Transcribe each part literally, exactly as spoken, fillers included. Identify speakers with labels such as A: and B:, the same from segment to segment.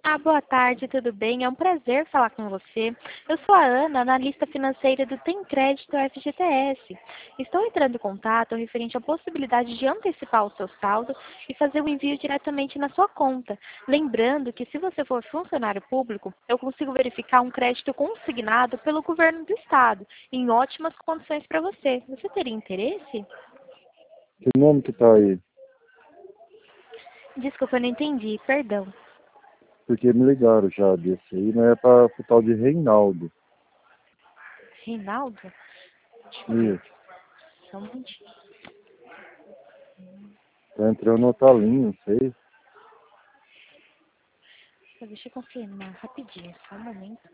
A: Ah, boa tarde, tudo bem? É um prazer falar com você. Eu sou a Ana, analista financeira do Tem Crédito F G T S. Estou entrando em contato referente à possibilidade de antecipar o seu saldo e fazer o envio diretamente na sua conta. Lembrando que se você for funcionário público, eu consigo verificar um crédito consignado pelo governo do estado, em ótimas condições para você. Você teria interesse?
B: Que nome que tá aí?
A: Desculpa, eu não entendi, perdão.
B: Porque me ligaram já desse aí, mas é para o tal de Reinaldo.
A: Reinaldo? Deixa eu ver.
B: Isso.
A: Só um momentinho.
B: Tá entrando outra linha, não sei.
A: Deixa eu confirmar rapidinho, só um momento.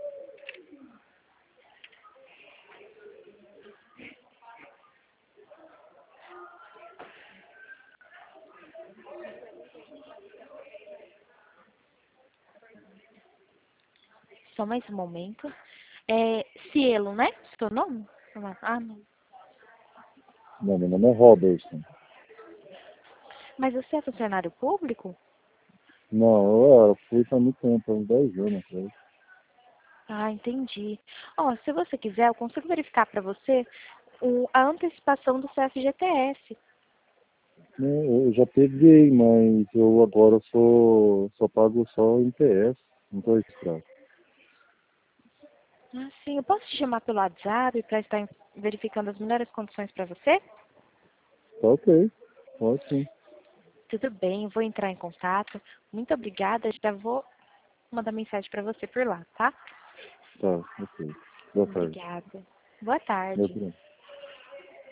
A: Só mais um momento. É Cielo, né? Seu nome? Ah, não.
B: Não, meu nome é Robertson.
A: Mas você é funcionário público?
B: Não, eu era, fui há muito tempo, há uns dez anos atrás.
A: Ah, entendi. Ó, se você quiser, eu consigo verificar para você o, a antecipação do seu F G T S.
B: Né, eu já peguei, mas eu agora sou, só pago só M T S, não tô registrado.
A: Ah, sim. Eu posso te chamar pelo WhatsApp para estar verificando as melhores condições para você?
B: Tá ok, pode sim.
A: Tudo bem, eu vou entrar em contato. Muito obrigada. Já vou mandar mensagem para você por lá, tá?
B: Tá, ok. Boa tarde.
A: Obrigada. Boa
B: Meu
A: tarde.
B: primo.